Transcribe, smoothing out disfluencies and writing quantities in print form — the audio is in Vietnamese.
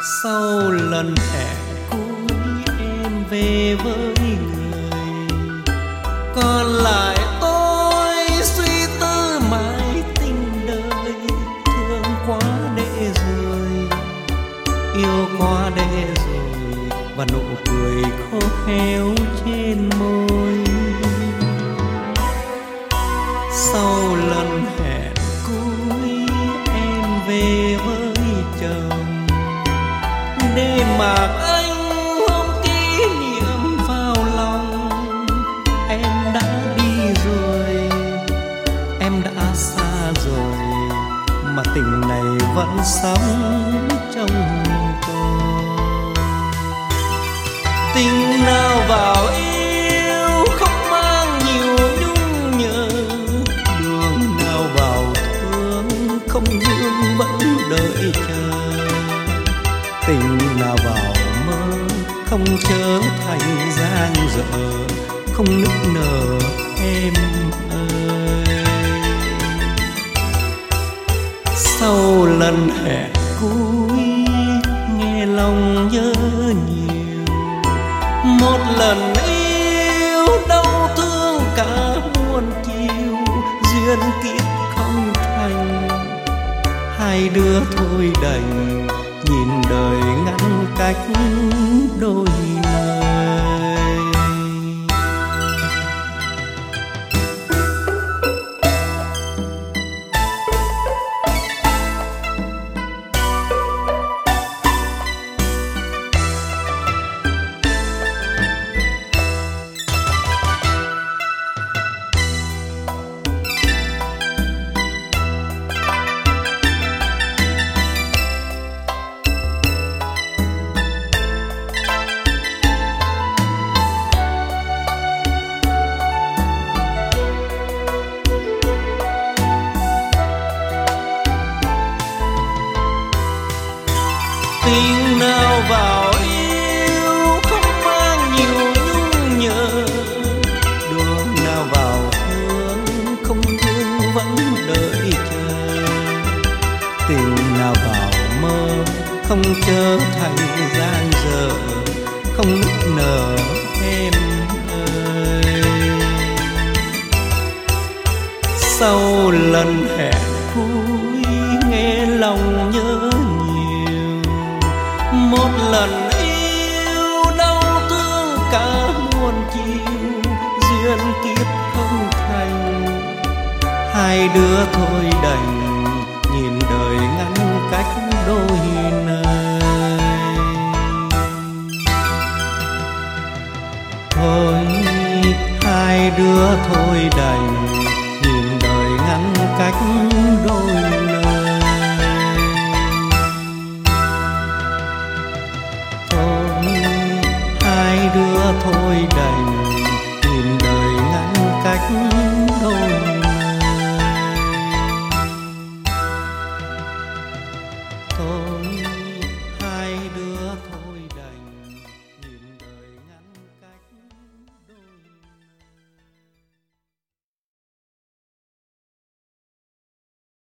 Sau lần hẹn cuối em về với người, còn lại tôi suy tư mãi tình đời. Thương quá để rồi, yêu quá để rồi, và nụ cười khô héo trên môi. Sau lần hẹn cuối em về với chồng, để mặc anh ôm kỷ niệm vào lòng. Em đã đi rồi, em đã xa rồi, mà tình này vẫn sống trong tôi. Tình nào vào yêu không mang nhiều nhung nhớ, đường nào vào thương không vương vẫn đợi chờ. Tình nào vào mơ không trở thành dang dở, không nức nở em ơi. Sau lần hẹn cuối nghe lòng nhớ nhiều, một lần yêu đau thương cả muôn chiều. Duyên kiếp không thành, hai đứa thôi đành nhìn đời ngăn cách đôi lời. Tình nào vào yêu không mang nhiều nhung nhớ, đường nào vào thương không thương vẫn đợi chờ. Tình nào vào mơ không trở thành dang dở, không nức nở em ơi. Sau lần hẹn cuối nghe lòng nhớ nhiều, một lần yêu đau thương cả muôn chiều. Duyên kiếp không thành, hai đứa thôi đành nhìn đời ngăn cách đôi